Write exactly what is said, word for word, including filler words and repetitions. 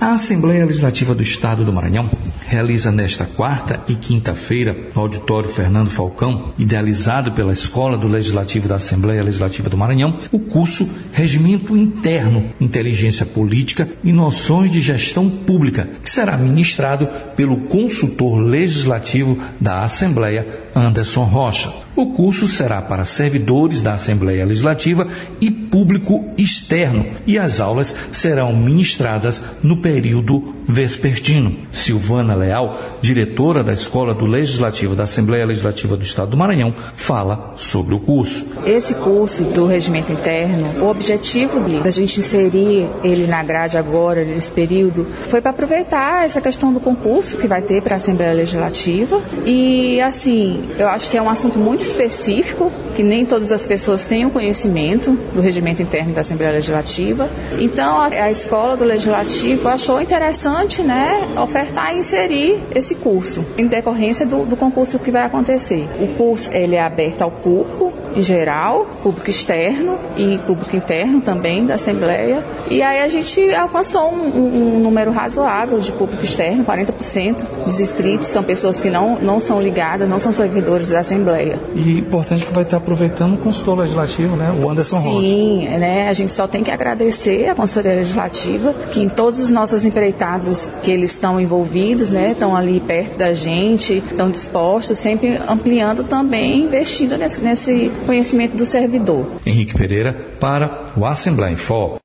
A Assembleia Legislativa do Estado do Maranhão realiza nesta quarta e quinta-feira, no auditório Fernando Falcão, idealizado pela Escola do Legislativo da Assembleia Legislativa do Maranhão, o curso Regimento Interno, Inteligência Política e Noções de Gestão Pública, que será ministrado pelo consultor legislativo da Assembleia, Anderson Rocha. O curso será para servidores da Assembleia Legislativa e público externo, e as aulas serão ministradas no período vespertino. Silvana Leal, diretora da Escola do Legislativo da Assembleia Legislativa do Estado do Maranhão, fala sobre o curso. Esse curso do Regimento Interno, o objetivo da gente inserir ele na grade agora, nesse período, foi para aproveitar essa questão do concurso que vai ter para a Assembleia Legislativa. E, assim, eu acho que é um assunto muito específico, que nem todas as pessoas têm o conhecimento do Regimento Interno da Assembleia Legislativa. Então, a, a Escola do Legislativo achou interessante, né, ofertar e inserir esse curso, em decorrência do, do concurso que vai acontecer. O curso ele é aberto ao público em geral, público externo e público interno também da Assembleia. E aí a gente alcançou um, um, um número razoável de público externo, quarenta por cento dos inscritos são pessoas que não, não são ligadas, não são servidores da Assembleia. E importante que vai estar aproveitando o consultor legislativo, né, o Anderson Rocha. Sim, né, a gente só tem que agradecer à consultoria legislativa, que em todas as nossas empreitadas que eles estão envolvidos, né, estão ali perto da gente, estão dispostos, sempre ampliando também, investindo nesse, nesse conhecimento do servidor. Henrique Pereira para o Assembleia em Foco.